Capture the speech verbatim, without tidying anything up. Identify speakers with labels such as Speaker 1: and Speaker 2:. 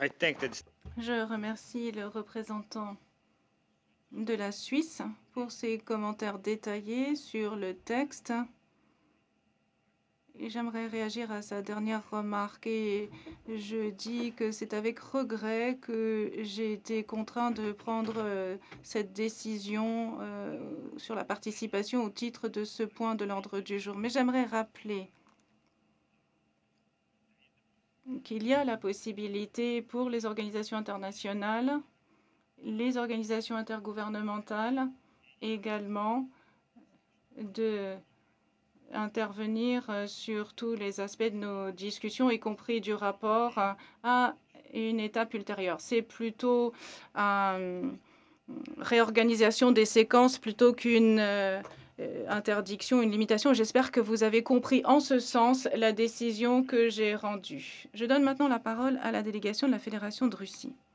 Speaker 1: Je remercie le représentant de la Suisse pour ses commentaires détaillés sur le texte. Et j'aimerais réagir à sa dernière remarque et je dis que c'est avec regret que j'ai été contraint de prendre euh, cette décision euh, sur la participation au titre de ce point de l'ordre du jour. Mais j'aimerais rappeler qu'il y a la possibilité pour les organisations internationales, les organisations intergouvernementales également de intervenir euh, sur tous les aspects de nos discussions, y compris du rapport, euh, à une étape ultérieure. C'est plutôt une réorganisation des séquences plutôt qu'une euh, euh, interdiction, une limitation. J'espère que vous avez compris en ce sens la décision que j'ai rendue. Je donne maintenant la parole à la délégation de la Fédération de Russie.